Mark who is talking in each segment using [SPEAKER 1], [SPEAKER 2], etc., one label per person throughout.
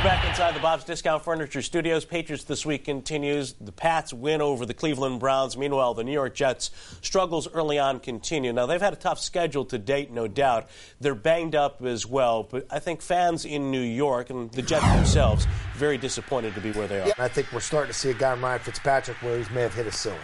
[SPEAKER 1] Back inside the Bob's Discount Furniture Studios. Patriots this week continues. The Pats win over the Cleveland Browns. Meanwhile, the New York Jets struggles early on continue. Now, they've had a tough schedule to date, no doubt. They're banged up as well. But I think fans in New York and the Jets themselves very disappointed to be where they are.
[SPEAKER 2] Yeah, I think we're starting to see a guy, Ryan Fitzpatrick, where he may have hit a ceiling.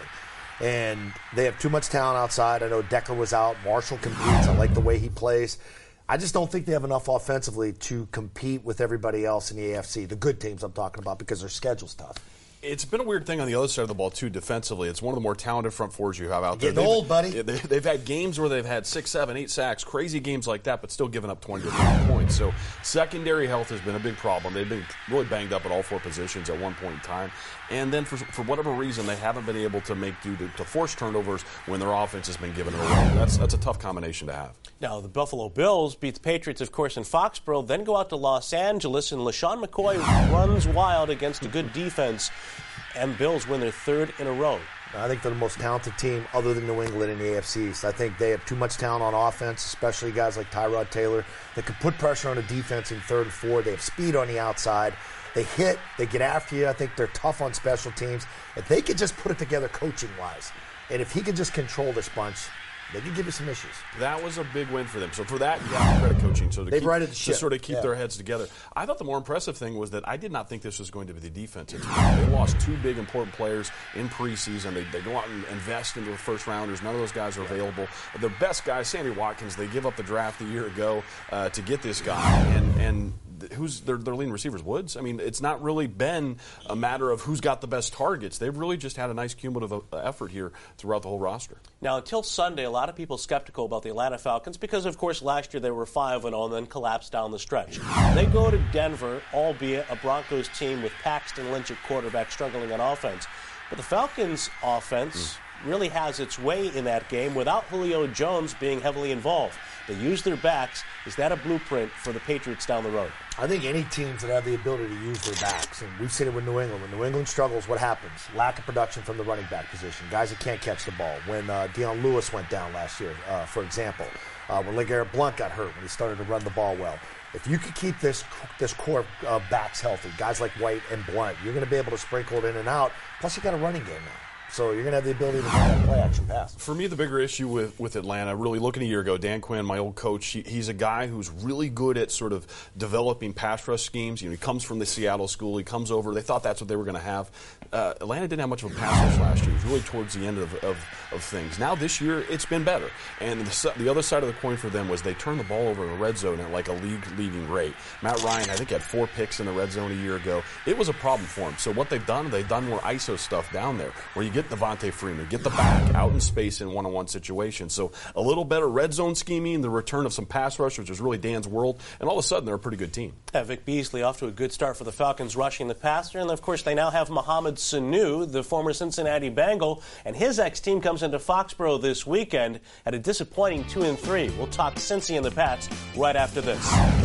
[SPEAKER 2] And they have too much talent outside. I know Decker was out. Marshall competes. I like the way he plays. I just don't think they have enough offensively to compete with everybody else in the AFC, the good teams I'm talking about, because their schedule's tough.
[SPEAKER 3] It's been a weird thing on the other side of the ball, too, defensively. It's one of the more talented front fours you have out there.
[SPEAKER 2] Getting old, buddy.
[SPEAKER 3] They've had games where they've had 6, 7, 8 sacks, crazy games like that, but still giving up 20 to 30 points. So secondary health has been a big problem. They've been really banged up at all 4 positions at one point in time. And then for whatever reason, they haven't been able to make due to force turnovers when their offense has been given it away. That's a tough combination to have.
[SPEAKER 1] Now, the Buffalo Bills beat the Patriots, of course, in Foxborough, then go out to Los Angeles, and LaShawn McCoy runs wild against a good defense, and Bills win their 3rd in a row.
[SPEAKER 2] I think they're the most talented team other than New England in the AFC East. I think they have too much talent on offense, especially guys like Tyrod Taylor that can put pressure on the defense in 3rd and 4. They have speed on the outside. They hit. They get after you. I think they're tough on special teams. If they could just put it together coaching-wise, and if he could just control this bunch, they could give you some issues.
[SPEAKER 3] That was a big win for them. So for that, you have to credit coaching. So to sort of keep their heads together. I thought the more impressive thing was that I did not think this was going to be the defense. They lost 2 big important players in preseason. They go out and invest into the first rounders. None of those guys are available. Their best guy, Sammy Watkins, they give up the draft a year ago to get this guy. And who's their leading receivers? Woods? I mean, it's not really been a matter of who's got the best targets. They've really just had a nice cumulative effort here throughout the whole roster.
[SPEAKER 1] Now, until Sunday, a lot of people skeptical about the Atlanta Falcons because, of course, last year they were 5-0 and then collapsed down the stretch. They go to Denver, albeit a Broncos team with Paxton Lynch at quarterback struggling on offense. But the Falcons' offense really has its way in that game without Julio Jones being heavily involved. They use their backs. Is that a blueprint for the Patriots down the road?
[SPEAKER 2] I think any teams that have the ability to use their backs, and we've seen it with New England. When New England struggles, what happens? Lack of production from the running back position. Guys that can't catch the ball. When Deion Lewis went down last year, for example. When LeGarrette Blount got hurt when he started to run the ball well. If you could keep this core of backs healthy, guys like White and Blount, you're going to be able to sprinkle it in and out. Plus, you got a running game now. So you're going to have the ability to run that play-action pass.
[SPEAKER 3] For me, the bigger issue with Atlanta, really looking a year ago, Dan Quinn, my old coach, he's a guy who's really good at sort of developing pass rush schemes. You know, he comes from the Seattle school. He comes over. They thought that's what they were going to have. Atlanta didn't have much of a pass rush last year. It was really towards the end of things. Now this year, it's been better. And the other side of the coin for them was they turned the ball over in the red zone at like a league-leading rate. Matt Ryan, I think, had 4 picks in the red zone a year ago. It was a problem for him. So what they've done more ISO stuff down there where you get Devontae Freeman, get the back out in space in one-on-one situations. So a little better red zone scheming, the return of some pass rush, which is really Dan's world, and all of a sudden they're a pretty good team.
[SPEAKER 1] Vic Beasley off to a good start for the Falcons rushing the passer, and of course they now have Mohamed Sanu, the former Cincinnati Bengal, and his ex-team comes into Foxborough this weekend at a disappointing 2-3. We'll talk Cincy and the Pats right after this.